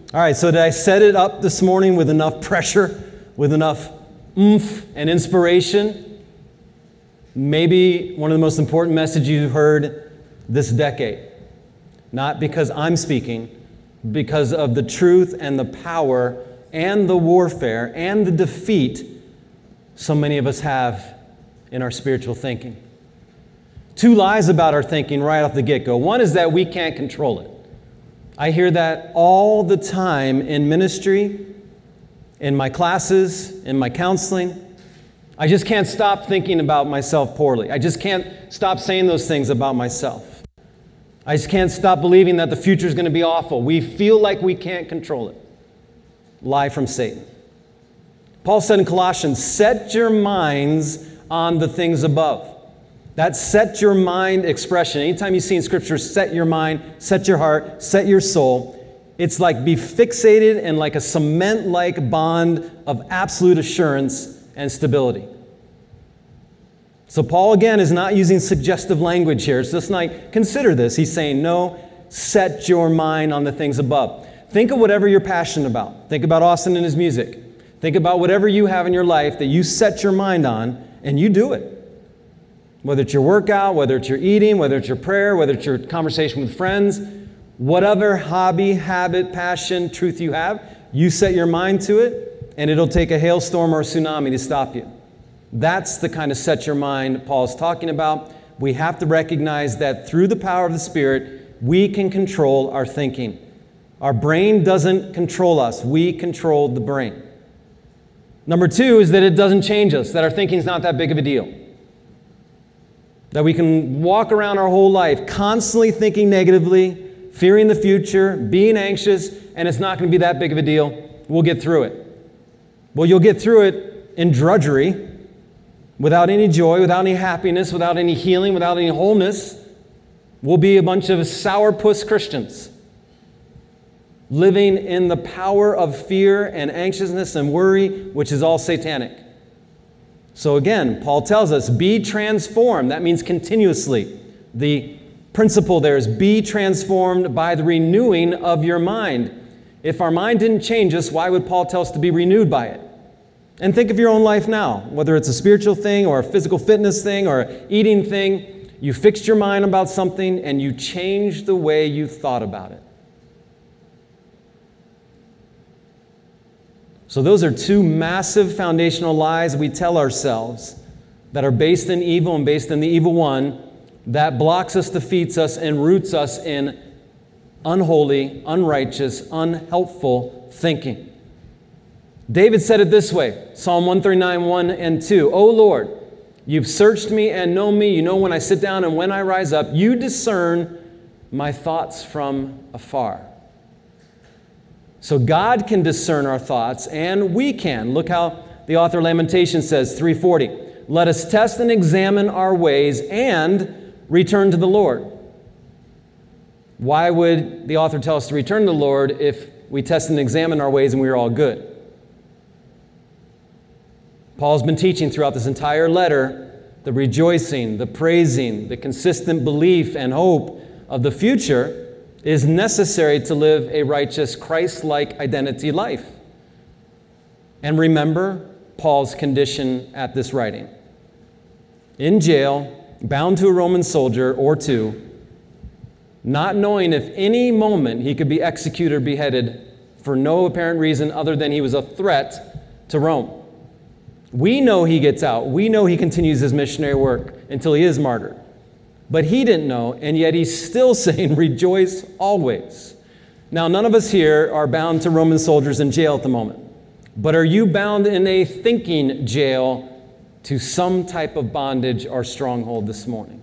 All right, so did I set it up this morning with enough pressure, with enough oomph and inspiration? Maybe one of the most important messages you've heard this decade. Not because I'm speaking, because of the truth and the power and the warfare and the defeat so many of us have in our spiritual thinking. Two lies about our thinking right off the get-go. One is that we can't control it. I hear that all the time in ministry, in my classes, in my counseling. I just can't stop thinking about myself poorly. I just can't stop saying those things about myself. I just can't stop believing that the future is going to be awful. We feel like we can't control it. Lie from Satan. Paul said in Colossians, set your minds on the things above. That set your mind expression. Anytime you see in Scripture, set your mind, set your heart, set your soul, it's like be fixated in like a cement-like bond of absolute assurance and stability. So Paul, again, is not using suggestive language here. It's just like, consider this. He's saying, no, set your mind on the things above. Think of whatever you're passionate about. Think about Austin and his music. Think about whatever you have in your life that you set your mind on, and you do it. Whether it's your workout, whether it's your eating, whether it's your prayer, whether it's your conversation with friends, whatever hobby, habit, passion, truth you have, you set your mind to it, and it'll take a hailstorm or a tsunami to stop you. That's the kind of set your mind Paul's talking about. We have to recognize that through the power of the Spirit, we can control our thinking. Our brain doesn't control us. We control the brain. Number two is that it doesn't change us, that our thinking is not that big of a deal. That we can walk around our whole life constantly thinking negatively, fearing the future, being anxious, and it's not going to be that big of a deal. We'll get through it. Well, you'll get through it in drudgery, without any joy, without any happiness, without any healing, without any wholeness. We'll be a bunch of sourpuss Christians, living in the power of fear and anxiousness and worry, which is all satanic. So again, Paul tells us, be transformed. That means continuously. The principle there is be transformed by the renewing of your mind. If our mind didn't change us, why would Paul tell us to be renewed by it? And think of your own life now, whether it's a spiritual thing or a physical fitness thing or an eating thing. You fixed your mind about something and you changed the way you thought about it. So those are two massive foundational lies we tell ourselves that are based in evil and based in the evil one that blocks us, defeats us, and roots us in unholy, unrighteous, unhelpful thinking. David said it this way, Psalm 139, 1 and 2. O Lord, you've searched me and know me. You know when I sit down and when I rise up. You discern my thoughts from afar. So God can discern our thoughts, and we can. Look how the author of Lamentations says, 3:40. Let us test and examine our ways and return to the Lord. Why would the author tell us to return to the Lord if we test and examine our ways and we are all good? Paul's been teaching throughout this entire letter the rejoicing, the praising, the consistent belief and hope of the future is necessary to live a righteous, Christ-like identity life. And remember Paul's condition at this writing. In jail, bound to a Roman soldier or two, not knowing if any moment he could be executed or beheaded for no apparent reason other than he was a threat to Rome. We know he gets out. We know he continues his missionary work until he is martyred. But he didn't know, and yet he's still saying, rejoice always. Now, none of us here are bound to Roman soldiers in jail at the moment. But are you bound in a thinking jail to some type of bondage or stronghold this morning?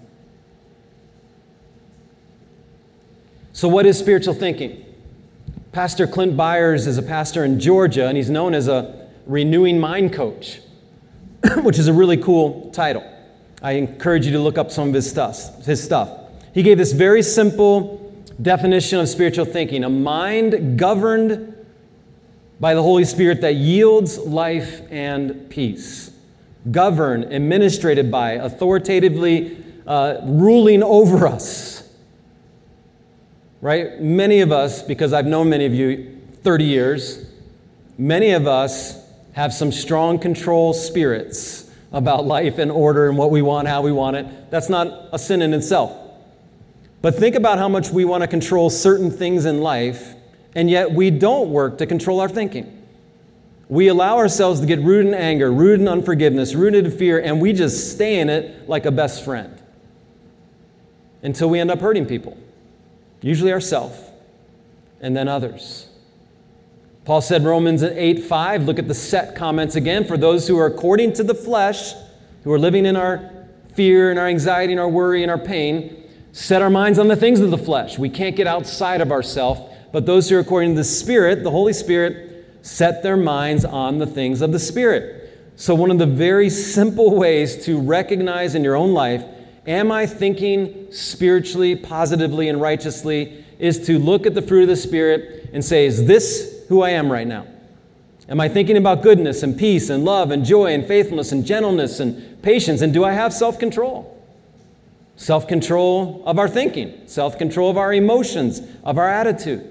So what is spiritual thinking? Pastor Clint Byers is a pastor in Georgia, and he's known as a renewing mind coach, which is a really cool title. I encourage you to look up some of his stuff. He gave this very simple definition of spiritual thinking: a mind governed by the Holy Spirit that yields life and peace. Governed, administrated by, authoritatively ruling over us. Right? Many of us, because I've known many of you, 30 years, many of us have some strong control spirits about life and order and what we want, how we want it. That's not a sin in itself. But think about how much we want to control certain things in life, and yet we don't work to control our thinking. We allow ourselves to get rooted in anger, rooted in unforgiveness, rooted in fear, and we just stay in it like a best friend until we end up hurting people, usually ourselves, and then others. Paul said, Romans 8:5, look at the set comments again, for those who are according to the flesh, who are living in our fear and our anxiety and our worry and our pain, set our minds on the things of the flesh. We can't get outside of ourselves, but those who are according to the Spirit, the Holy Spirit, set their minds on the things of the Spirit. So one of the very simple ways to recognize in your own life, am I thinking spiritually, positively, and righteously, is to look at the fruit of the Spirit and say, is this who I am right now? Am I thinking about goodness and peace and love and joy and faithfulness and gentleness and patience? And do I have self-control? Self-control of our thinking, self-control of our emotions, of our attitude.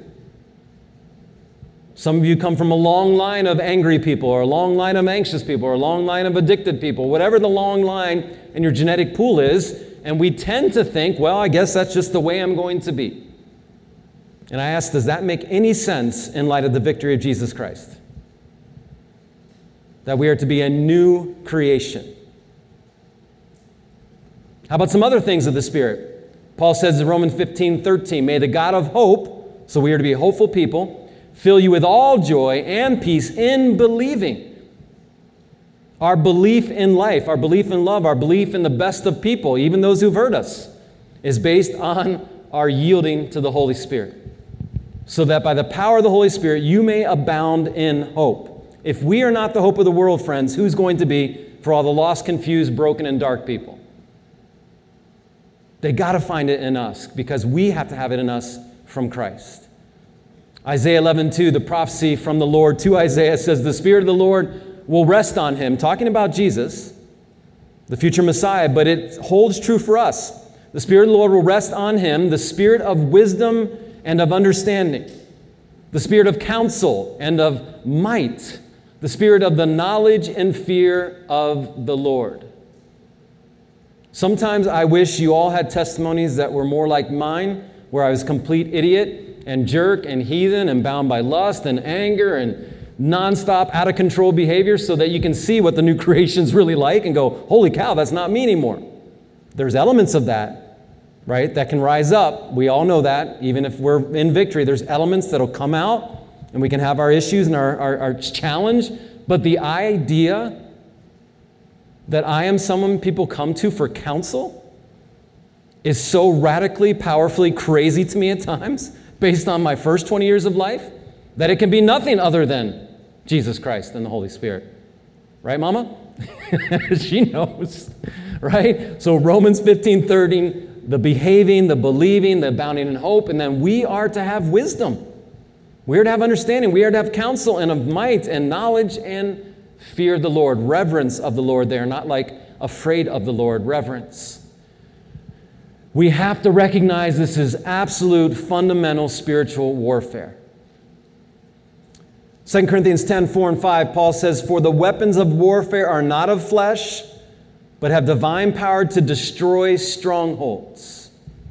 Some of you come from a long line of angry people, or a long line of anxious people, or a long line of addicted people, whatever the long line in your genetic pool is, and we tend to think, well, I guess that's just the way I'm going to be. And I ask, does that make any sense in light of the victory of Jesus Christ? That we are to be a new creation. How about some other things of the Spirit? Paul says in Romans 15:13, may the God of hope, so we are to be hopeful people, fill you with all joy and peace in believing. Our belief in life, our belief in love, our belief in the best of people, even those who've hurt us, is based on our yielding to the Holy Spirit. So that by the power of the Holy Spirit, you may abound in hope. If we are not the hope of the world, friends, who's going to be for all the lost, confused, broken, and dark people? They got to find it in us because we have to have it in us from Christ. Isaiah 11:2, the prophecy from the Lord to Isaiah says, the Spirit of the Lord will rest on him, talking about Jesus, the future Messiah, but it holds true for us. The Spirit of the Lord will rest on him, the Spirit of wisdom and of understanding, the Spirit of counsel and of might, the Spirit of the knowledge and fear of the Lord. Sometimes I wish you all had testimonies that were more like mine, where I was a complete idiot and jerk and heathen and bound by lust and anger and nonstop out of control behavior, so that you can see what the new creation's really like and go, holy cow, that's not me anymore. There's elements of that, right, that can rise up. We all know that. Even if we're in victory, there's elements that'll come out and we can have our issues and our challenge. But the idea that I am someone people come to for counsel is so radically, powerfully crazy to me at times, based on my first 20 years of life, that it can be nothing other than Jesus Christ and the Holy Spirit. Right, Mama? She knows, right? So Romans 15:13, the behaving, the believing, the abounding in hope, and then we are to have wisdom. We are to have understanding. We are to have counsel and of might and knowledge and fear of the Lord, reverence of the Lord there, not like afraid of the Lord, reverence. We have to recognize this is absolute fundamental spiritual warfare. 2 Corinthians 10:4-5, Paul says, for the weapons of warfare are not of flesh, but have divine power to destroy strongholds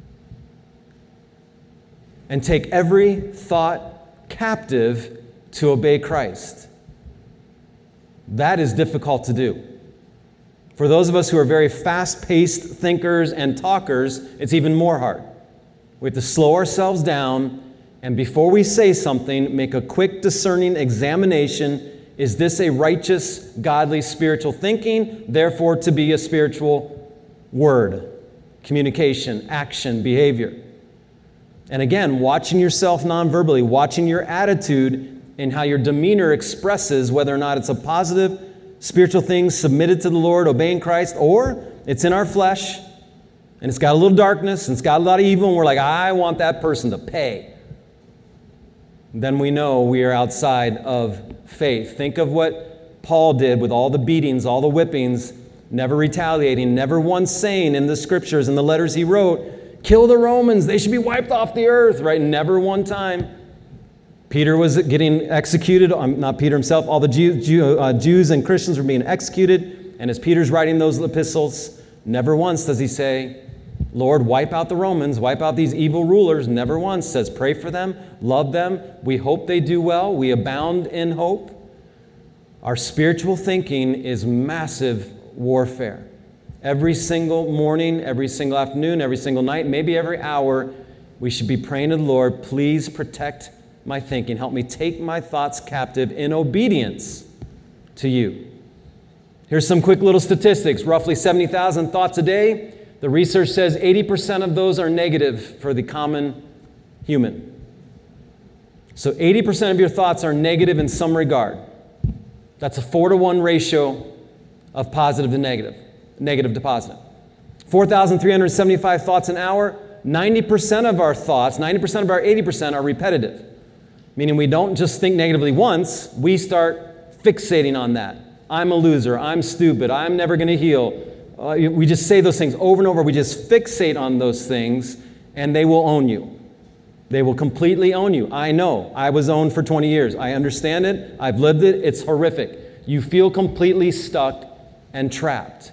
and take every thought captive to obey Christ. That is difficult to do. For those of us who are very fast-paced thinkers and talkers, it's even more hard. We have to slow ourselves down, and before we say something, make a quick discerning examination. Is this a righteous, godly, spiritual thinking? Therefore, to be a spiritual word, communication, action, behavior. And again, watching yourself non-verbally, watching your attitude and how your demeanor expresses whether or not it's a positive, spiritual thing submitted to the Lord, obeying Christ, or it's in our flesh and it's got a little darkness and it's got a lot of evil and we're like, I want that person to pay. Then we know we are outside of faith. Think of what Paul did with all the beatings, all the whippings, never retaliating, never once saying in the scriptures and the letters he wrote, kill the Romans, they should be wiped off the earth, right? Never one time. Peter was getting executed, not Peter himself, all the Jews and Christians were being executed. And as Peter's writing those epistles, never once does he say, Lord, wipe out the Romans, wipe out these evil rulers. Never once says, pray for them, love them. We hope they do well. We abound in hope. Our spiritual thinking is massive warfare. Every single morning, every single afternoon, every single night, maybe every hour, we should be praying to the Lord, please protect my thinking. Help me take my thoughts captive in obedience to you. Here's some quick little statistics. Roughly 70,000 thoughts a day. The research says 80% of those are negative for the common human. So 80% of your thoughts are negative in some regard. That's a 4-to-1 ratio of positive to negative, negative to positive. 4,375 thoughts an hour. 90% of our thoughts, 90% of our 80% are repetitive. Meaning we don't just think negatively once, we start fixating on that. I'm a loser, I'm stupid, I'm never going to heal. We just say those things over and over. We just fixate on those things, and they will own you. They will completely own you. I know. I was owned for 20 years. I understand it. I've lived it. It's horrific. You feel completely stuck and trapped.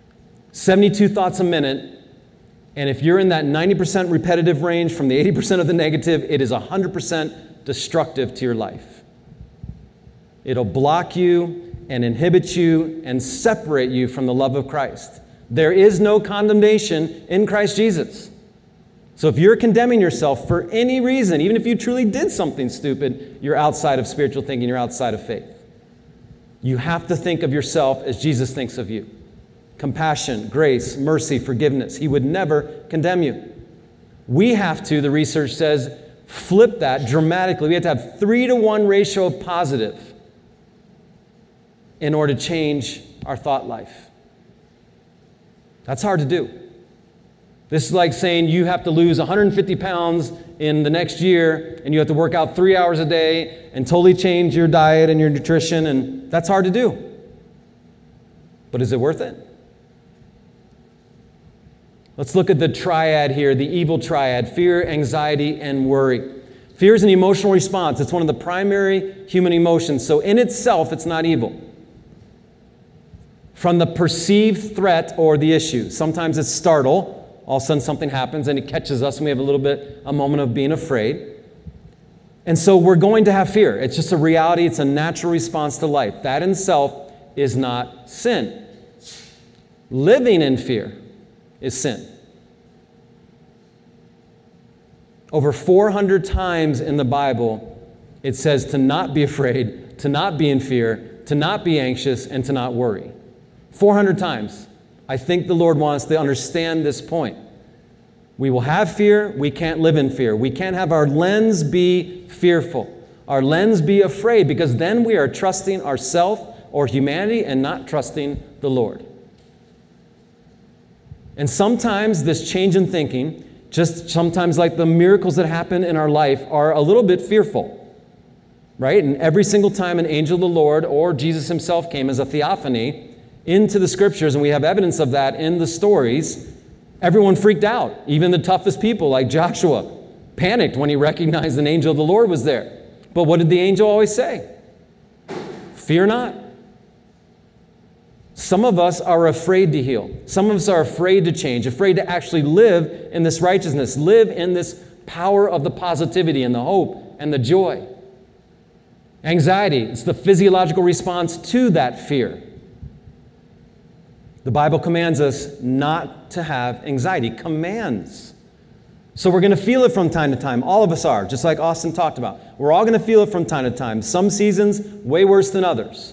72 thoughts a minute, and if you're in that 90% repetitive range from the 80% of the negative, it is 100% destructive to your life. It'll block you and inhibit you and separate you from the love of Christ. There is no condemnation in Christ Jesus. So if you're condemning yourself for any reason, even if you truly did something stupid, you're outside of spiritual thinking, you're outside of faith. You have to think of yourself as Jesus thinks of you. Compassion, grace, mercy, forgiveness. He would never condemn you. We have to, the research says, flip that dramatically. We have to have 3-to-1 ratio of positive in order to change our thought life. That's hard to do. This is like saying you have to lose 150 pounds in the next year, and you have to work out 3 hours a day and totally change your diet and your nutrition, and that's hard to do. But is it worth it? Let's look at the triad here, the evil triad: fear, anxiety, and worry. Fear is an emotional response. It's one of the primary human emotions, so in itself, it's not evil. From the perceived threat or the issue. Sometimes it's startle. All of a sudden something happens and it catches us and we have a moment of being afraid. And so we're going to have fear. It's just a reality. It's a natural response to life. That in itself is not sin. Living in fear is sin. Over 400 times in the Bible, it says to not be afraid, to not be in fear, to not be anxious, and to not worry. 400 times. I think the Lord wants us to understand this point. We will have fear. We can't live in fear. We can't have our lens be fearful. Our lens be afraid, because then we are trusting ourselves or humanity and not trusting the Lord. And sometimes this change in thinking, just sometimes like the miracles that happen in our life, are a little bit fearful. Right? And every single time an angel of the Lord or Jesus himself came as a theophany into the scriptures, and we have evidence of that in the stories, everyone freaked out. Even the toughest people like Joshua panicked when he recognized an angel of the Lord was there. But what did the angel always say? Fear not. Some of us are afraid to heal. Some of us are afraid to change, afraid to actually live in this righteousness, live in this power of the positivity and the hope and the joy. Anxiety, it's the physiological response to that fear. The Bible commands us not to have anxiety. Commands. So we're going to feel it from time to time. All of us are, just like Austin talked about. We're all going to feel it from time to time. Some seasons, way worse than others.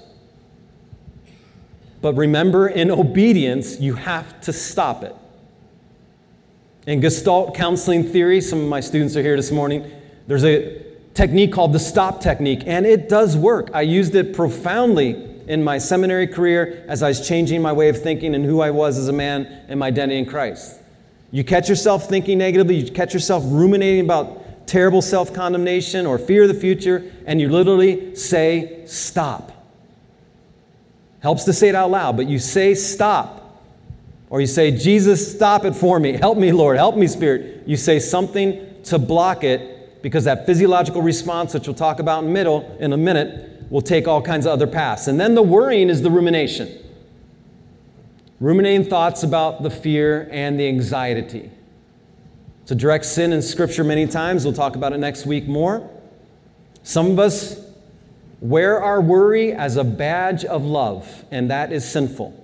But remember, in obedience, you have to stop it. In Gestalt counseling theory, some of my students are here this morning, there's a technique called the stop technique, and it does work. I used it profoundly in my seminary career as I was changing my way of thinking and who I was as a man and my identity in Christ. You catch yourself thinking negatively, you catch yourself ruminating about terrible self-condemnation or fear of the future, and you literally say, stop. Helps to say it out loud, but you say stop. Or you say, Jesus, stop it for me. Help me, Lord. Help me, Spirit. You say something to block it, because that physiological response, which we'll talk about in a minute, will take all kinds of other paths. And then the worrying is the rumination. Ruminating thoughts about the fear and the anxiety. It's a direct sin in Scripture many times. We'll talk about it next week more. Some of us wear our worry as a badge of love, and that is sinful.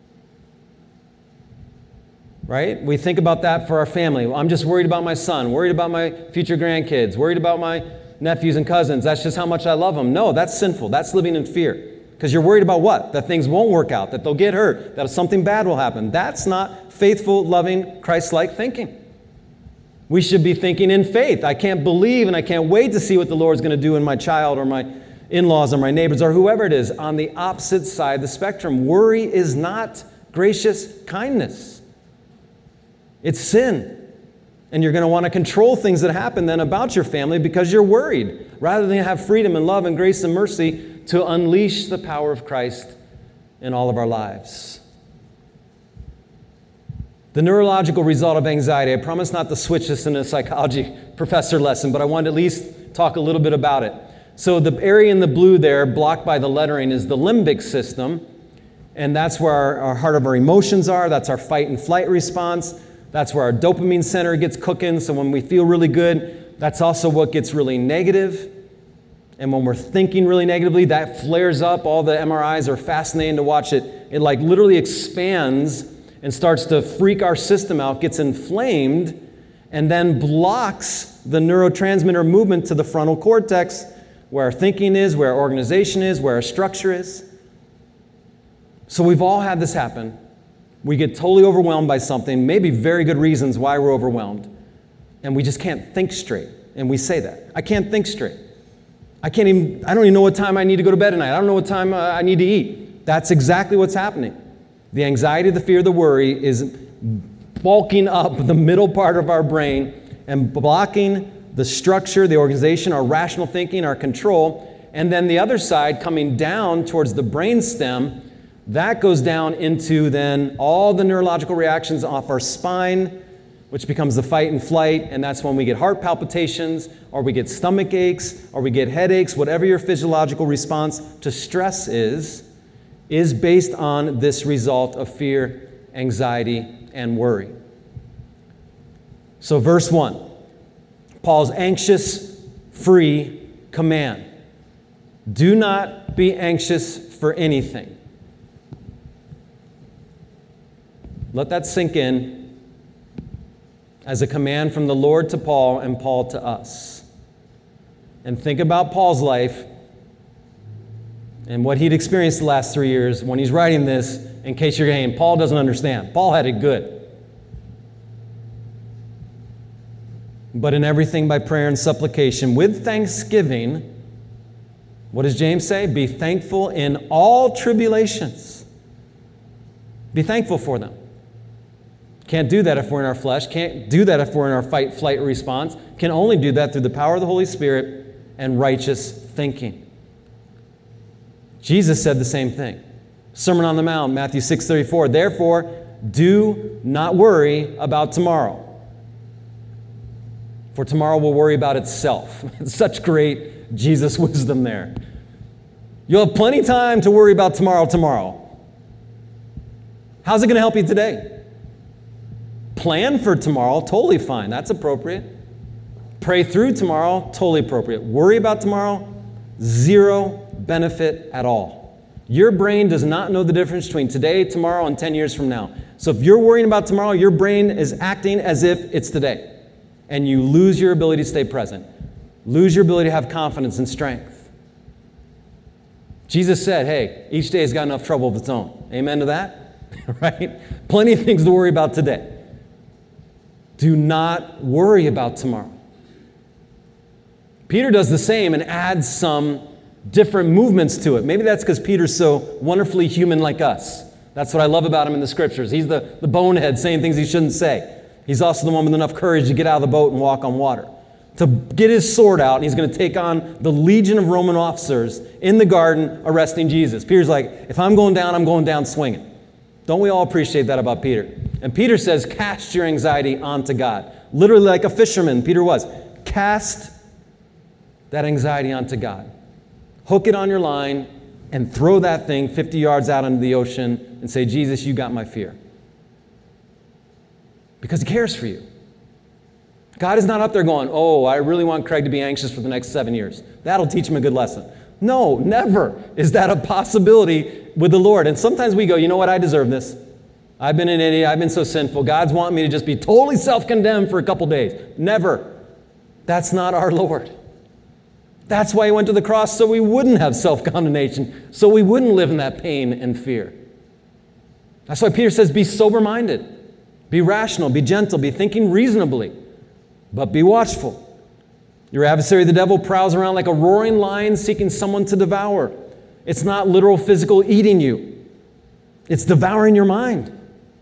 Right? We think about that for our family. Well, I'm just worried about my son, worried about my future grandkids, worried about my nephews and cousins. That's just how much I love them. No, that's sinful. That's living in fear. Because you're worried about what? That things won't work out, that they'll get hurt, that something bad will happen. That's not faithful, loving, Christ-like thinking. We should be thinking in faith. I can't believe and I can't wait to see what the Lord's going to do in my child or my in-laws or my neighbors or whoever it is on the opposite side of the spectrum. Worry is not gracious kindness. It's sin. And you're going to want to control things that happen then about your family because you're worried, rather than have freedom and love and grace and mercy to unleash the power of Christ in all of our lives. The neurological result of anxiety. I promise not to switch this into a psychology professor lesson, but I wanted to at least talk a little bit about it. So the area in the blue there, blocked by the lettering, is the limbic system. And that's where our heart of our emotions are. That's our fight and flight response. That's where our dopamine center gets cooking. So when we feel really good, that's also what gets really negative. And when we're thinking really negatively, that flares up. All the MRIs are fascinating to watch it. It like literally expands and starts to freak our system out, gets inflamed, and then blocks the neurotransmitter movement to the frontal cortex, where our thinking is, where our organization is, where our structure is. So we've all had this happen. We get totally overwhelmed by something, maybe very good reasons why we're overwhelmed, and we just can't think straight. And we say that. I can't think straight. I don't even know what time I need to go to bed tonight. I don't know what time I need to eat. That's exactly what's happening. The anxiety, the fear, the worry is bulking up the middle part of our brain and blocking the structure, the organization, our rational thinking, our control. And then the other side coming down towards the brain stem, that goes down into then all the neurological reactions off our spine, which becomes the fight and flight. And that's when we get heart palpitations, or we get stomach aches, or we get headaches. Whatever your physiological response to stress is based on this result of fear, anxiety, and worry. So verse 1, Paul's anxious, free command. Do not be anxious for anything. Let that sink in as a command from the Lord to Paul and Paul to us. And think about Paul's life and what he'd experienced the last 3 years when he's writing this, in case you're saying, Paul doesn't understand. Paul had it good. But in everything by prayer and supplication, with thanksgiving, what does James say? Be thankful in all tribulations. Be thankful for them. Can't do that if we're in our flesh. Can't do that if we're in our fight, flight response. Can only do that through the power of the Holy Spirit and righteous thinking. Jesus said the same thing. Sermon on the Mount, Matthew 6:34. Therefore, do not worry about tomorrow, for tomorrow will worry about itself. It's such great Jesus wisdom there. You'll have plenty of time to worry about tomorrow. How's it going to help you today? Plan for tomorrow, totally fine. That's appropriate. Pray through tomorrow, totally appropriate. Worry about tomorrow, zero benefit at all. Your brain does not know the difference between today, tomorrow, and 10 years from now. So if you're worrying about tomorrow, your brain is acting as if it's today. And you lose your ability to stay present. Lose your ability to have confidence and strength. Jesus said, hey, each day has got enough trouble of its own. Amen to that? Right? Plenty of things to worry about today. Do not worry about tomorrow. Peter does the same and adds some different movements to it. Maybe that's because Peter's so wonderfully human like us. That's what I love about him in the scriptures. He's the bonehead saying things he shouldn't say. He's also the one with enough courage to get out of the boat and walk on water. To get his sword out, and he's going to take on the legion of Roman officers in the garden arresting Jesus. Peter's like, if I'm going down swinging. Don't we all appreciate that about Peter? And Peter says, cast your anxiety onto God. Literally like a fisherman, Peter was. Cast that anxiety onto God. Hook it on your line and throw that thing 50 yards out into the ocean and say, Jesus, you got my fear. Because he cares for you. God is not up there going, oh, I really want Craig to be anxious for the next 7 years. That'll teach him a good lesson. No, never is that a possibility with the Lord. And sometimes we go, you know what, I deserve this. I've been an idiot. I've been so sinful. God's wanting me to just be totally self-condemned for a couple days. Never. That's not our Lord. That's why he went to the cross, so we wouldn't have self-condemnation, so we wouldn't live in that pain and fear. That's why Peter says, be sober-minded, be rational, be gentle, be thinking reasonably, but be watchful. Your adversary, the devil, prowls around like a roaring lion seeking someone to devour. It's not literal physical eating you. It's devouring your mind.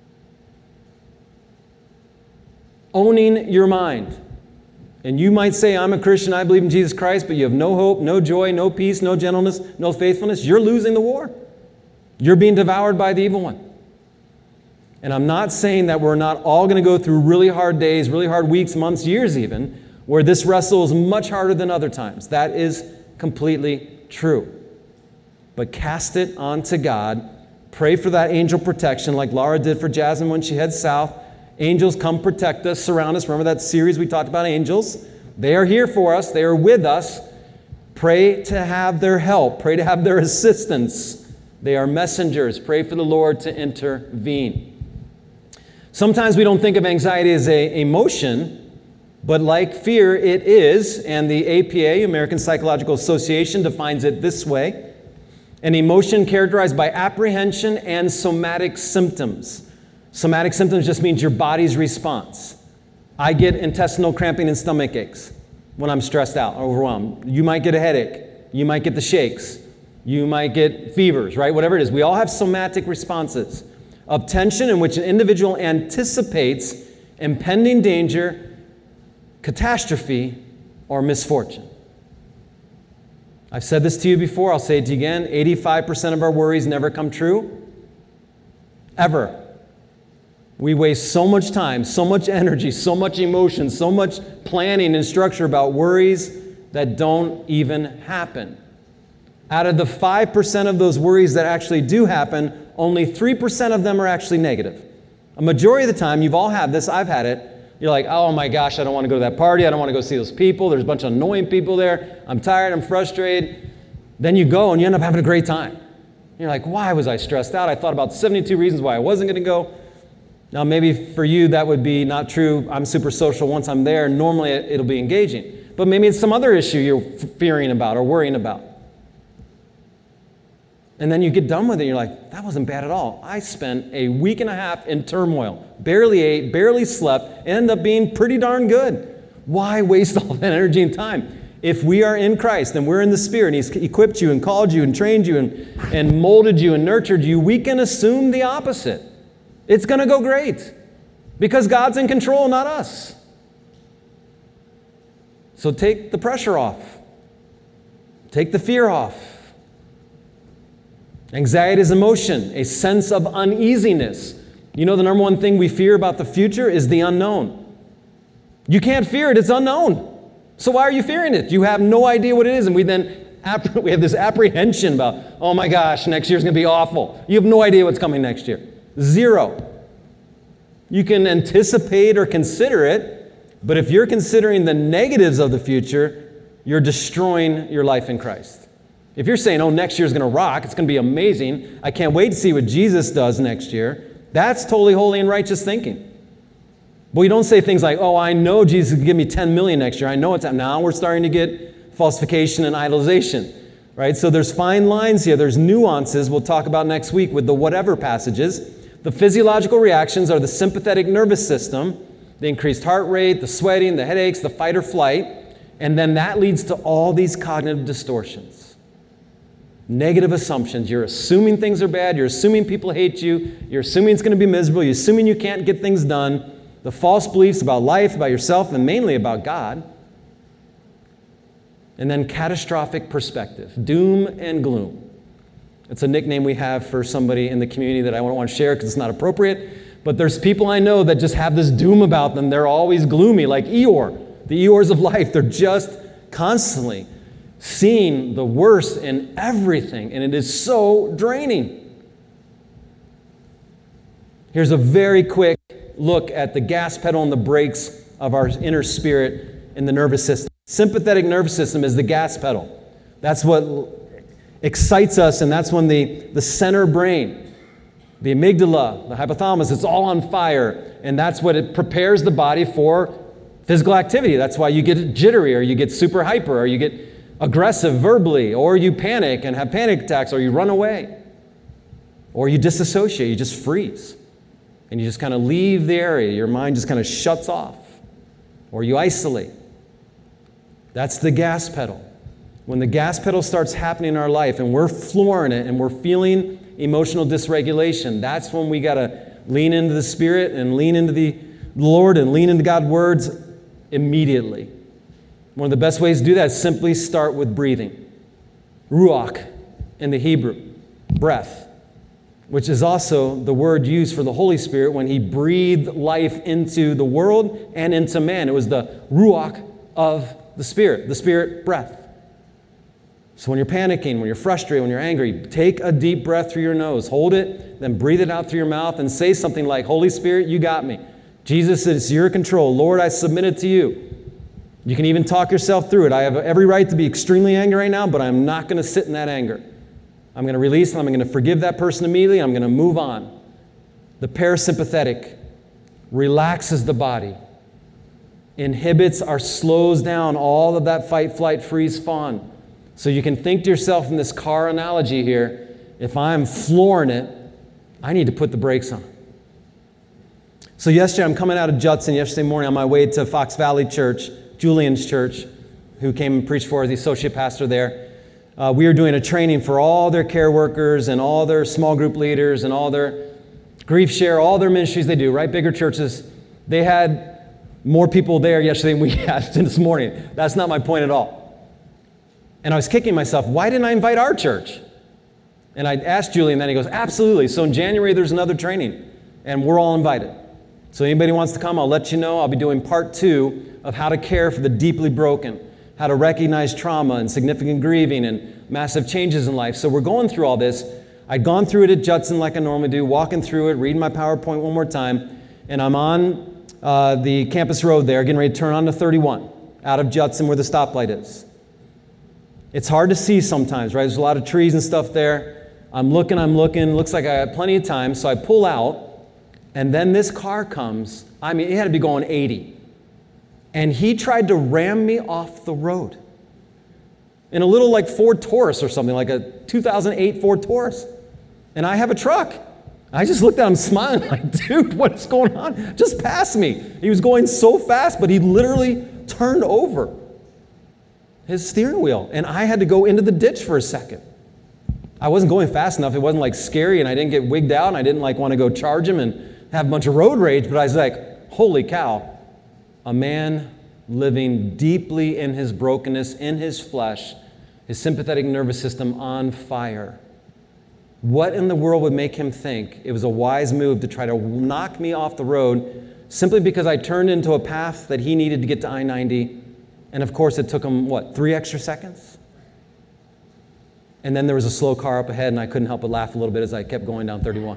Owning your mind. And you might say, I'm a Christian, I believe in Jesus Christ, but you have no hope, no joy, no peace, no gentleness, no faithfulness. You're losing the war. You're being devoured by the evil one. And I'm not saying that we're not all going to go through really hard days, really hard weeks, months, years even, where this wrestle is much harder than other times. That is completely true. But cast it onto God. Pray for that angel protection like Laura did for Jasmine when she heads south. Angels come protect us, surround us. Remember that series we talked about angels? They are here for us. They are with us. Pray to have their help. Pray to have their assistance. They are messengers. Pray for the Lord to intervene. Sometimes we don't think of anxiety as an emotion, but like fear, it is, and the APA, American Psychological Association, defines it this way: an emotion characterized by apprehension and somatic symptoms. Somatic symptoms just means your body's response. I get intestinal cramping and stomach aches when I'm stressed out or overwhelmed. You might get a headache. You might get the shakes. You might get fevers, right? Whatever it is. We all have somatic responses of tension in which an individual anticipates impending danger, catastrophe, or misfortune. I've said this to you before, I'll say it to you again. 85% of our worries never come true. Ever. We waste so much time, so much energy, so much emotion, so much planning and structure about worries that don't even happen. Out of the 5% of those worries that actually do happen, only 3% of them are actually negative. A majority of the time, you've all had this, I've had it, you're like, oh my gosh, I don't want to go to that party, I don't want to go see those people, there's a bunch of annoying people there, I'm tired, I'm frustrated. Then you go and you end up having a great time. You're like, why was I stressed out? I thought about 72 reasons why I wasn't going to go. Now maybe for you that would be not true. I'm super social. Once I'm there, normally it'll be engaging. But maybe it's some other issue you're fearing about or worrying about. And then you get done with it and you're like, that wasn't bad at all. I spent a week and a half in turmoil, barely ate, barely slept, ended up being pretty darn good. Why waste all that energy and time? If we are in Christ and we're in the Spirit and He's equipped you and called you and trained you and molded you and nurtured you, we can assume the opposite. It's going to go great because God's in control, not us. So take the pressure off. Take the fear off. Anxiety is emotion, a sense of uneasiness. You know the number one thing we fear about the future is the unknown. You can't fear it, it's unknown. So why are you fearing it? You have no idea what it is, and we have this apprehension about, oh my gosh, next year's going to be awful. You have no idea what's coming next year. Zero. You can anticipate or consider it, but if you're considering the negatives of the future, you're destroying your life in Christ. If you're saying, oh, next year's going to rock, it's going to be amazing, I can't wait to see what Jesus does next year, that's totally holy and righteous thinking. But we don't say things like, oh, I know Jesus will give me 10 million next year. I know it's happening. Now we're starting to get falsification and idolization, right? So there's fine lines here. There's nuances we'll talk about next week with the whatever passages. The physiological reactions are the sympathetic nervous system, the increased heart rate, the sweating, the headaches, the fight or flight, and then that leads to all these cognitive distortions. Negative assumptions. You're assuming things are bad. You're assuming people hate you. You're assuming it's going to be miserable. You're assuming you can't get things done. The false beliefs about life, about yourself, and mainly about God. And then catastrophic perspective. Doom and gloom. It's a nickname we have for somebody in the community that I don't want to share because it's not appropriate. But there's people I know that just have this doom about them. They're always gloomy, like Eeyore. The Eeyores of life. They're just constantly seeing the worst in everything, and it is so draining. Here's a very quick look at the gas pedal and the brakes of our inner spirit in the nervous system. Sympathetic nervous system is the gas pedal. That's what excites us, and that's when the center brain, the amygdala, the hypothalamus, it's all on fire, and that's what it prepares the body for physical activity. That's why you get jittery, or you get super hyper, or you get aggressive verbally, or you panic and have panic attacks, or you run away, or you disassociate, you just freeze, and you just kind of leave the area. Your mind just kind of shuts off, or you isolate. That's the gas pedal. When the gas pedal starts happening in our life and we're flooring it and we're feeling emotional dysregulation, that's when we got to lean into the Spirit and lean into the Lord and lean into God's words immediately. One of the best ways to do that is simply start with breathing. Ruach in the Hebrew, breath, which is also the word used for the Holy Spirit when He breathed life into the world and into man. It was the Ruach of the Spirit breath. So when you're panicking, when you're frustrated, when you're angry, take a deep breath through your nose, hold it, then breathe it out through your mouth and say something like, Holy Spirit, you got me. Jesus, it's your control. Lord, I submit it to you. You can even talk yourself through it. I have every right to be extremely angry right now, but I'm not going to sit in that anger. I'm going to release and I'm going to forgive that person immediately. I'm going to move on. The parasympathetic relaxes the body, inhibits or slows down all of that fight, flight, freeze, fawn. So you can think to yourself in this car analogy here, if I'm flooring it, I need to put the brakes on. So yesterday, I'm coming out of Judson yesterday morning on my way to Fox Valley Church, Julian's church, who came and preached for us, the associate pastor there. We were doing a training for all their care workers and all their small group leaders and all their grief share, all their ministries they do, right? Bigger churches. They had more people there yesterday than we had this morning. That's not my point at all. And I was kicking myself, why didn't I invite our church? And I asked Julian, then he goes, absolutely. So in January, there's another training, and we're all invited. So anybody wants to come, I'll let you know. I'll be doing part 2 of how to care for the deeply broken, how to recognize trauma and significant grieving and massive changes in life. So we're going through all this. I'd gone through it at Judson like I normally do, walking through it, reading my PowerPoint one more time, and I'm on the campus road there, getting ready to turn on to 31, out of Judson where the stoplight is. It's hard to see sometimes, right? There's a lot of trees and stuff there. I'm looking, looks like I have plenty of time, so I pull out, and then this car comes. I mean, it had to be going 80. And he tried to ram me off the road in a little like Ford Taurus or something, like a 2008 Ford Taurus. And I have a truck. I just looked at him smiling like, dude, what is going on? Just pass me. He was going so fast, but he literally turned over his steering wheel, and I had to go into the ditch for a second. I wasn't going fast enough. It wasn't like scary, and I didn't get wigged out, and I didn't like want to go charge him and have a bunch of road rage, but I was like, holy cow, a man living deeply in his brokenness, in his flesh, his sympathetic nervous system on fire. What in the world would make him think it was a wise move to try to knock me off the road simply because I turned into a path that he needed to get to I-90? And of course, it took him, 3 extra seconds? And then there was a slow car up ahead, and I couldn't help but laugh a little bit as I kept going down 31.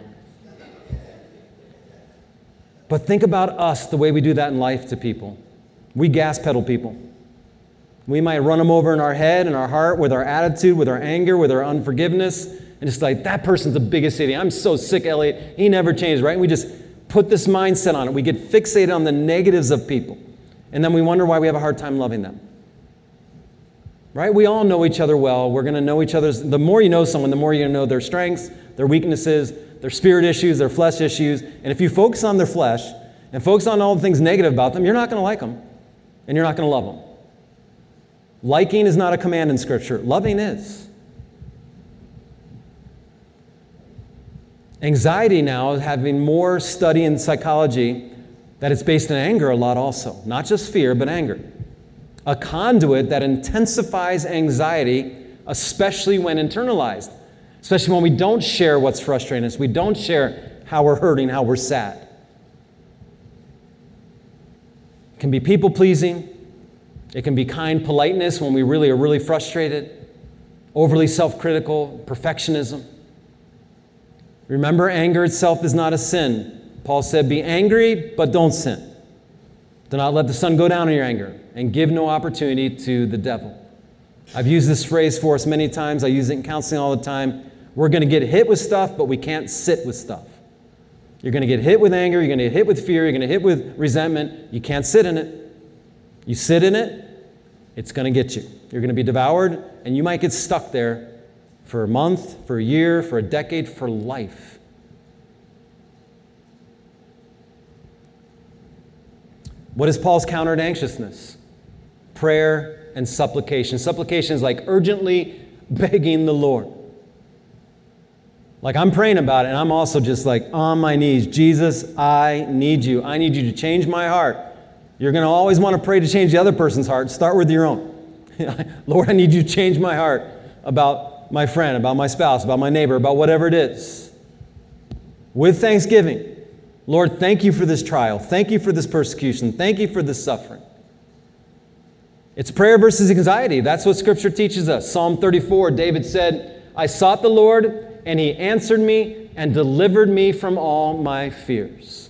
But think about us, the way we do that in life to people. We gas pedal people. We might run them over in our head and our heart with our attitude, with our anger, with our unforgiveness. And it's like, that person's the biggest idiot. I'm so sick, Elliot. He never changed, right? And we just put this mindset on it. We get fixated on the negatives of people. And then we wonder why we have a hard time loving them. Right? We all know each other well. We're going to know each other's. The more you know someone, the more you're going to know their strengths, their weaknesses, their spirit issues, their flesh issues. And if you focus on their flesh and focus on all the things negative about them, you're not going to like them. And you're not going to love them. Liking is not a command in Scripture. Loving is. Anxiety now, having more study in psychology, that it's based in anger a lot also. Not just fear, but anger. A conduit that intensifies anxiety, especially when internalized. Especially when we don't share what's frustrating us. We don't share how we're hurting, how we're sad. It can be people-pleasing. It can be kind politeness when we really are really frustrated, overly self-critical, perfectionism. Remember, anger itself is not a sin. Paul said, be angry, but don't sin. Do not let the sun go down in your anger, and give no opportunity to the devil. I've used this phrase for us many times. I use it in counseling all the time. We're going to get hit with stuff, but we can't sit with stuff. You're going to get hit with anger. You're going to get hit with fear. You're going to hit with resentment. You can't sit in it. You sit in it, it's going to get you. You're going to be devoured, and you might get stuck there for a month, for a year, for a decade, for life. What is Paul's counter to anxiousness? Prayer and supplication. Supplication is like urgently begging the Lord. Like I'm praying about it, and I'm also just like on my knees. Jesus, I need you. I need you to change my heart. You're going to always want to pray to change the other person's heart. Start with your own. Lord, I need you to change my heart about my friend, about my spouse, about my neighbor, about whatever it is. With thanksgiving. Lord, thank you for this trial. Thank you for this persecution. Thank you for this suffering. It's prayer versus anxiety. That's what Scripture teaches us. Psalm 34, David said, I sought the Lord, and He answered me and delivered me from all my fears.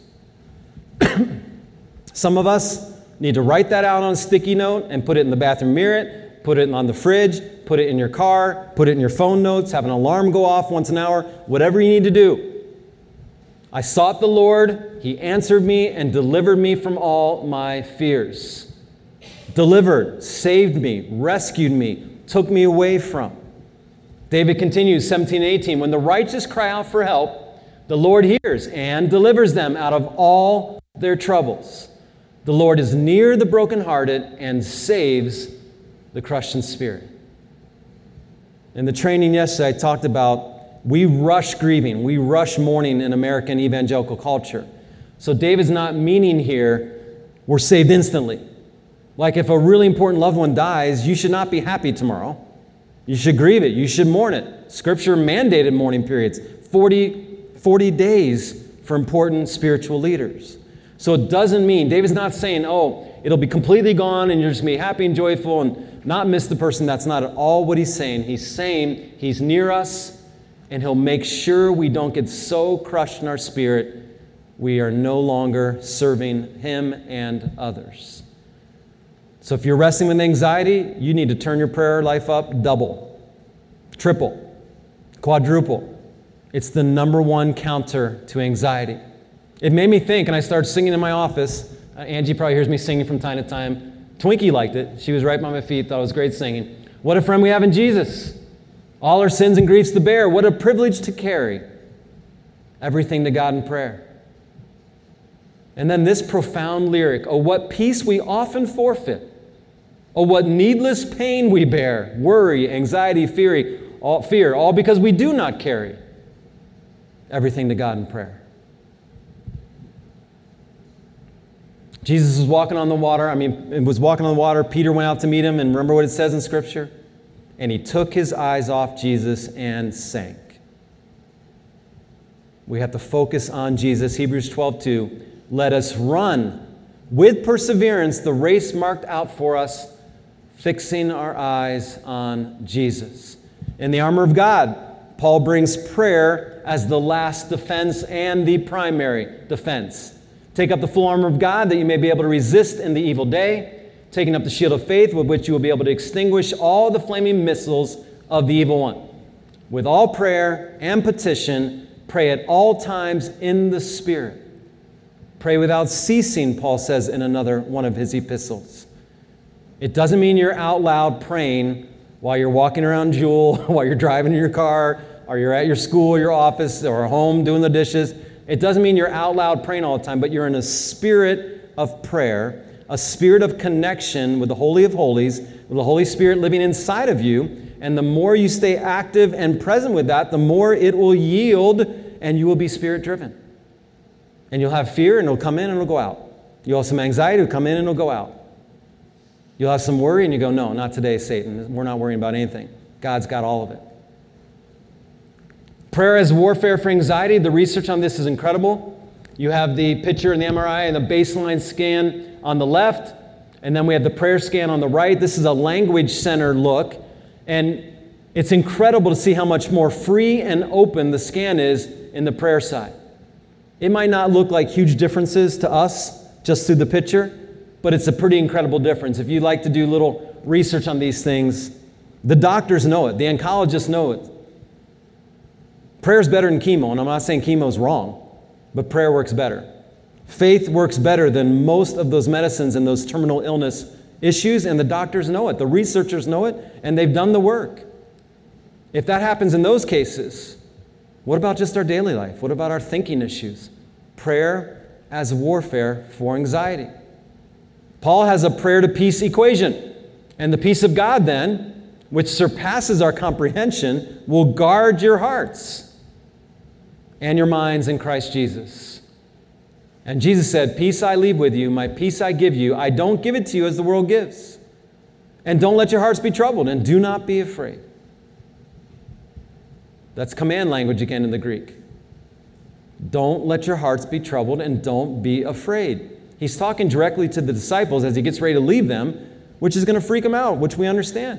Some of us need to write that out on a sticky note and put it in the bathroom mirror, put it on the fridge, put it in your car, put it in your phone notes, have an alarm go off once an hour, whatever you need to do. I sought the Lord, He answered me and delivered me from all my fears. Delivered, saved me, rescued me, took me away from. David continues, 17:18, when the righteous cry out for help, the Lord hears and delivers them out of all their troubles. The Lord is near the brokenhearted and saves the crushed in spirit. In the training yesterday, I talked about we rush grieving, we rush mourning in American evangelical culture. So David's not meaning here we're saved instantly. Like if a really important loved one dies, you should not be happy tomorrow. You should grieve it. You should mourn it. Scripture mandated mourning periods, 40 days for important spiritual leaders. So it doesn't mean, David's not saying, oh, it'll be completely gone and you're just going to be happy and joyful and not miss the person. That's not at all what he's saying. He's saying He's near us and He'll make sure we don't get so crushed in our spirit we are no longer serving Him and others. So if you're wrestling with anxiety, you need to turn your prayer life up double, triple, quadruple. It's the number one counter to anxiety. It made me think, and I started singing in my office. Angie probably hears me singing from time to time. Twinkie liked it. She was right by my feet, thought it was great singing. What a friend we have in Jesus. All our sins and griefs to bear. What a privilege to carry everything to God in prayer. And then this profound lyric, oh, what peace we often forfeit. Oh, what needless pain we bear. Worry, anxiety, fear, all because we do not carry everything to God in prayer. Jesus was walking on the water. Peter went out to meet Him, and remember what it says in Scripture? And he took his eyes off Jesus and sank. We have to focus on Jesus. Hebrews 12:2. Let us run with perseverance the race marked out for us, fixing our eyes on Jesus. In the armor of God, Paul brings prayer as the last defense and the primary defense. Take up the full armor of God that you may be able to resist in the evil day, taking up the shield of faith with which you will be able to extinguish all the flaming missiles of the evil one. With all prayer and petition, pray at all times in the Spirit. Pray without ceasing, Paul says in another one of his epistles. It doesn't mean you're out loud praying while you're walking around Jewel, while you're driving in your car, or you're at your school, your office, or home doing the dishes. It doesn't mean you're out loud praying all the time, but you're in a spirit of prayer, a spirit of connection with the Holy of Holies, with the Holy Spirit living inside of you. And the more you stay active and present with that, the more it will yield and you will be spirit-driven. And you'll have fear and it'll come in and it'll go out. You'll have some anxiety, it'll come in and it'll go out. You'll have some worry and you go, no, not today, Satan. We're not worrying about anything. God's got all of it. Prayer as warfare for anxiety. The research on this is incredible. You have the picture in the MRI and the baseline scan on the left, And then we have the prayer scan on the right. This is a language center look. And it's incredible to see how much more free and open the scan is in the prayer side. It might not look like huge differences to us just through the picture, but it's a pretty incredible difference. If you like to do little research on these things, the doctors know it. The oncologists know it. Prayer's better than chemo, and I'm not saying chemo's wrong, but prayer works better. Faith works better than most of those medicines and those terminal illness issues, and the doctors know it. The researchers know it, and they've done the work. If that happens in those cases, what about just our daily life? What about our thinking issues? Prayer as warfare for anxiety. Paul has a prayer to peace equation, and the peace of God then, which surpasses our comprehension, will guard your hearts and your minds in Christ Jesus. And Jesus said, "Peace I leave with you, my peace I give you. I don't give it to you as the world gives. And don't let your hearts be troubled, and do not be afraid." That's command language again in the Greek. Don't let your hearts be troubled, and don't be afraid. He's talking directly to the disciples as he gets ready to leave them, which is going to freak them out, which we understand.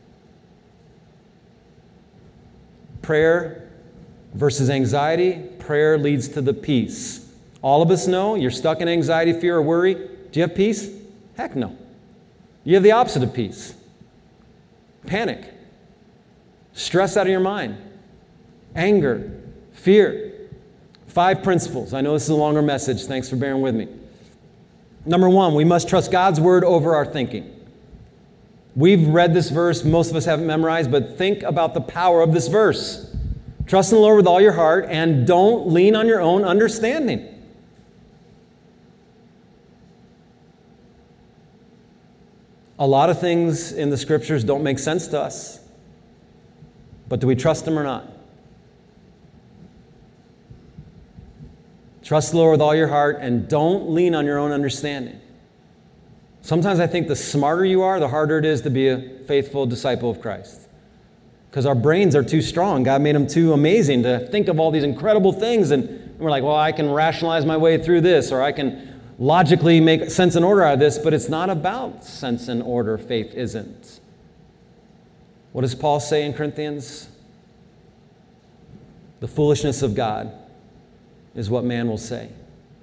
Prayer versus anxiety. Prayer leads to the peace. All of us know you're stuck in anxiety, fear, or worry. Do you have peace? Heck no. You have the opposite of peace. Panic. Stress out of your mind. Anger. Fear. 5 principles. I know this is a longer message. Thanks for bearing with me. Number 1, we must trust God's word over our thinking. We've read this verse. Most of us haven't memorized, but think about the power of this verse. Trust in the Lord with all your heart and don't lean on your own understanding. A lot of things in the scriptures don't make sense to us, but do we trust them or not? Trust the Lord with all your heart and don't lean on your own understanding. Sometimes I think the smarter you are, the harder it is to be a faithful disciple of Christ. Because our brains are too strong. God made them too amazing to think of all these incredible things. And we're like, well, I can rationalize my way through this, or I can logically make sense and order out of this. But it's not about sense and order. Faith isn't. What does Paul say in Corinthians? The foolishness of God is what man will say.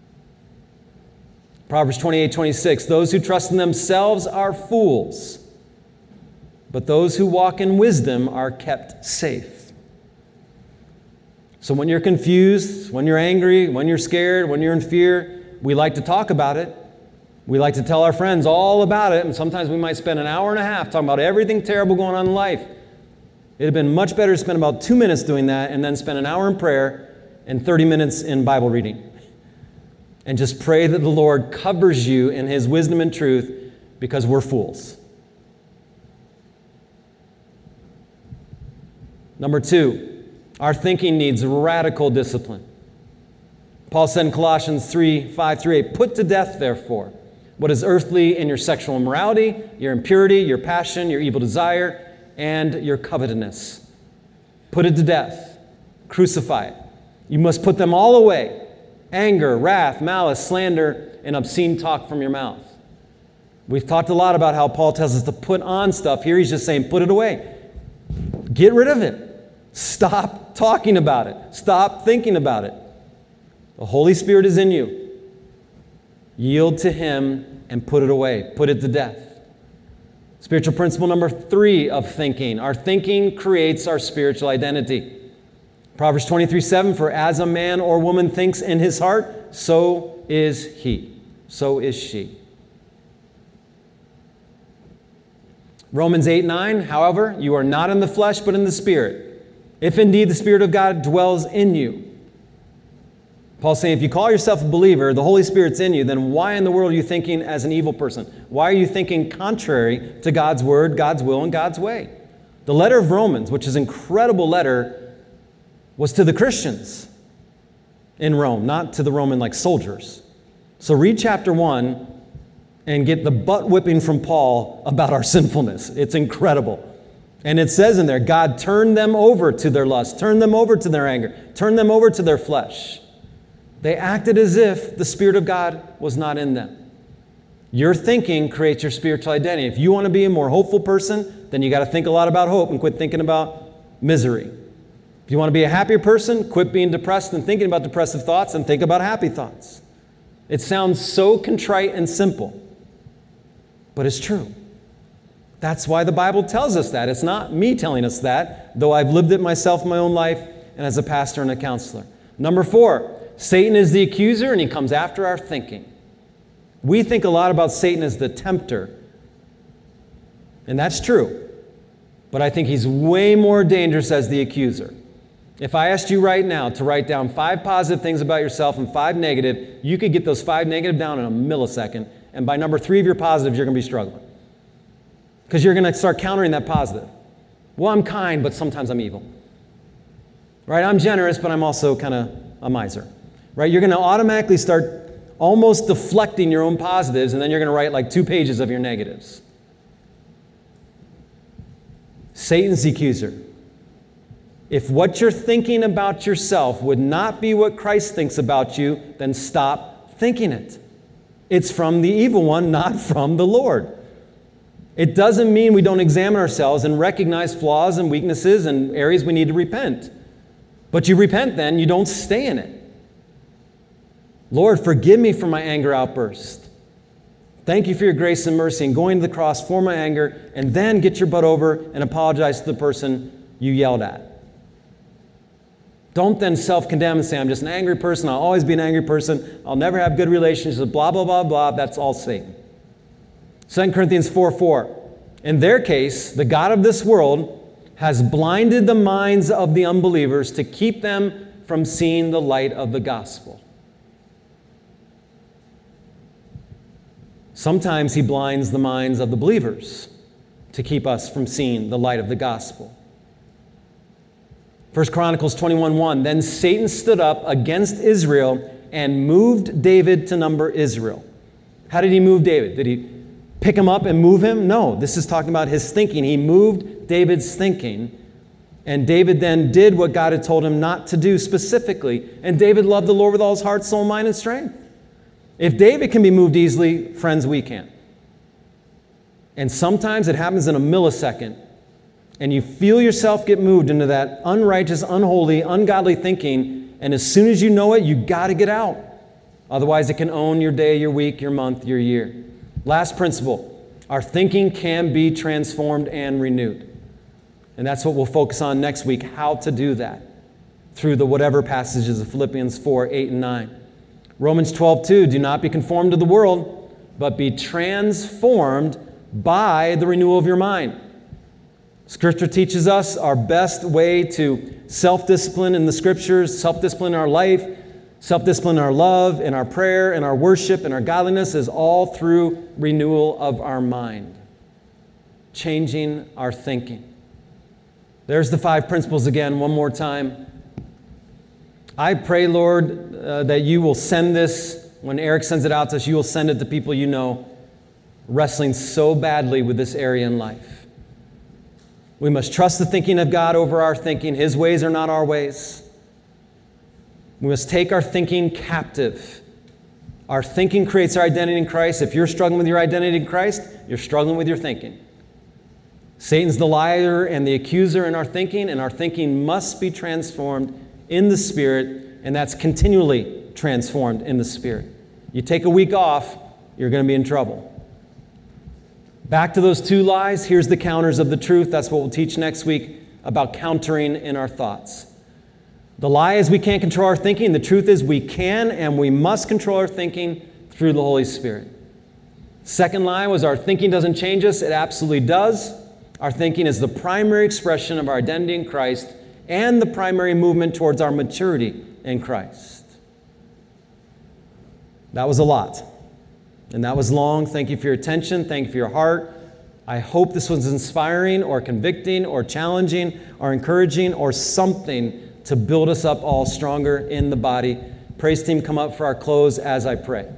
Proverbs 28:26, those who trust in themselves are fools, but those who walk in wisdom are kept safe. So when you're confused, when you're angry, when you're scared, when you're in fear, we like to talk about it. We like to tell our friends all about it, and sometimes we might spend an hour and a half talking about everything terrible going on in life. It'd have been much better to spend about 2 minutes doing that and then spend an hour in prayer and 30 minutes in Bible reading. And just pray that the Lord covers you in His wisdom and truth, because we're fools. Number 2, our thinking needs radical discipline. Paul said in Colossians 3:5-8, put to death, therefore, what is earthly in your sexual immorality, your impurity, your passion, your evil desire, and your covetousness. Put it to death. Crucify it. You must put them all away. Anger, wrath, malice, slander, and obscene talk from your mouth. We've talked a lot about how Paul tells us to put on stuff. Here he's just saying, put it away. Get rid of it. Stop talking about it. Stop thinking about it. The Holy Spirit is in you. Yield to Him and put it away. Put it to death. Spiritual principle number 3 of thinking. Our thinking creates our spiritual identity. Proverbs 23:7, for as a man or woman thinks in his heart, so is he. So is she. Romans 8:9, however, you are not in the flesh, but in the Spirit, if indeed the Spirit of God dwells in you. Paul's saying, if you call yourself a believer, the Holy Spirit's in you, then why in the world are you thinking as an evil person? Why are you thinking contrary to God's word, God's will, and God's way? The letter of Romans, which is an incredible letter, was to the Christians in Rome, not to the Roman soldiers. So read chapter 1 and get the butt whipping from Paul about our sinfulness. It's incredible. And it says in there, God turned them over to their lust, turned them over to their anger, turned them over to their flesh. They acted as if the Spirit of God was not in them. Your thinking creates your spiritual identity. If you want to be a more hopeful person, then you got to think a lot about hope and quit thinking about misery. If you want to be a happier person, quit being depressed and thinking about depressive thoughts and think about happy thoughts. It sounds so contrite and simple, but it's true. That's why the Bible tells us that. It's not me telling us that, though I've lived it myself in my own life and as a pastor and a counselor. Number 4, Satan is the accuser and he comes after our thinking. We think a lot about Satan as the tempter, and that's true, but I think he's way more dangerous as the accuser. If I asked you right now to write down 5 positive things about yourself and 5 negative, you could get those 5 negative down in a millisecond, and by number 3 of your positives, you're going to be struggling. Because you're going to start countering that positive. Well, I'm kind, but sometimes I'm evil. Right? I'm generous, but I'm also kind of a miser. Right? You're going to automatically start almost deflecting your own positives, and then you're going to write like 2 pages of your negatives. Satan's the accuser. If what you're thinking about yourself would not be what Christ thinks about you, then stop thinking it. It's from the evil one, not from the Lord. It doesn't mean we don't examine ourselves and recognize flaws and weaknesses and areas we need to repent. But you repent then, you don't stay in it. Lord, forgive me for my anger outburst. Thank you for your grace and mercy in going to the cross for my anger, and then get your butt over and apologize to the person you yelled at. Don't then self-condemn and say, I'm just an angry person, I'll always be an angry person, I'll never have good relationships, blah, blah, blah, blah. That's all Satan. 2 Corinthians 4:4. In their case, the God of this world has blinded the minds of the unbelievers to keep them from seeing the light of the gospel. Sometimes he blinds the minds of the believers to keep us from seeing the light of the gospel. 1 Chronicles 21:1, then Satan stood up against Israel and moved David to number Israel. How did he move David? Did he pick him up and move him? No, this is talking about his thinking. He moved David's thinking, and David then did what God had told him not to do specifically. And David loved the Lord with all his heart, soul, mind, and strength. If David can be moved easily, friends, we can. And sometimes it happens in a millisecond, and you feel yourself get moved into that unrighteous, unholy, ungodly thinking, and as soon as you know it, you got to get out. Otherwise, it can own your day, your week, your month, your year. Last principle, our thinking can be transformed and renewed. And that's what we'll focus on next week, how to do that through the whatever passages of Philippians 4, 8, and 9. Romans 12:2, do not be conformed to the world, but be transformed by the renewal of your mind. Scripture teaches us our best way to self-discipline in the Scriptures, self-discipline in our life, self-discipline in our love, in our prayer, in our worship, in our godliness is all through renewal of our mind, changing our thinking. There's the 5 principles again, one more time. I pray, Lord, that you will send this, when Eric sends it out to us, you will send it to people you know wrestling so badly with this area in life. We must trust the thinking of God over our thinking. His ways are not our ways. We must take our thinking captive. Our thinking creates our identity in Christ. If you're struggling with your identity in Christ, you're struggling with your thinking. Satan's the liar and the accuser in our thinking, and our thinking must be transformed in the Spirit, and that's continually transformed in the Spirit. You take a week off, you're going to be in trouble. Back to those 2 lies, here's the counters of the truth. That's what we'll teach next week about countering in our thoughts. The lie is we can't control our thinking. The truth is we can and we must control our thinking through the Holy Spirit. Second lie was our thinking doesn't change us. It absolutely does. Our thinking is the primary expression of our identity in Christ and the primary movement towards our maturity in Christ. That was a lot. And that was long. Thank you for your attention. Thank you for your heart. I hope this was inspiring or convicting or challenging or encouraging or something to build us up all stronger in the body. Praise team, come up for our close as I pray.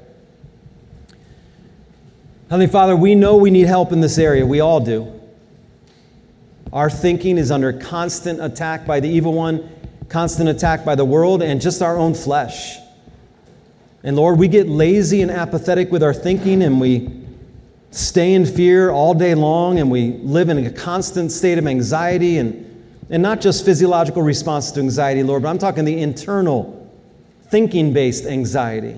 Heavenly Father, we know we need help in this area. We all do. Our thinking is under constant attack by the evil one, constant attack by the world, and just our own flesh. And Lord, we get lazy and apathetic with our thinking, and we stay in fear all day long, and we live in a constant state of anxiety, and not just physiological response to anxiety, Lord, but I'm talking the internal, thinking-based anxiety.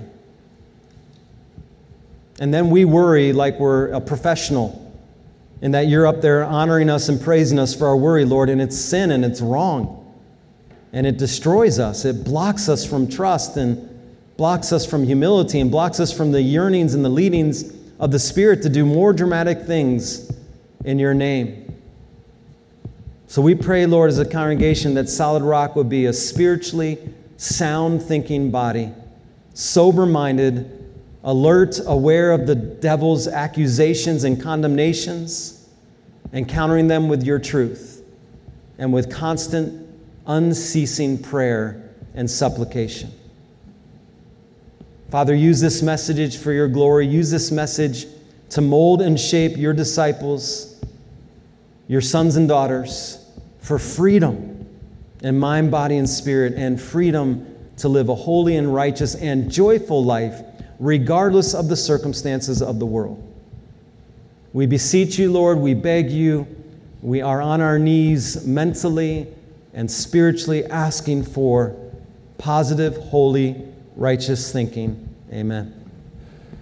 And then we worry like we're a professional, and that you're up there honoring us and praising us for our worry, Lord, and it's sin and it's wrong. And it destroys us. It blocks us from trust and blocks us from humility and blocks us from the yearnings and the leadings of the Spirit to do more dramatic things in your name. So we pray, Lord, as a congregation, that Solid Rock would be a spiritually sound thinking body, sober-minded, alert, aware of the devil's accusations and condemnations, and countering them with your truth and with constant, unceasing prayer and supplication. Father, use this message for your glory. Use this message to mold and shape your disciples, your sons and daughters, for freedom in mind, body, and spirit, and freedom to live a holy and righteous and joyful life, regardless of the circumstances of the world. We beseech you, Lord, we beg you, we are on our knees mentally and spiritually asking for positive, holy, righteous thinking. Amen.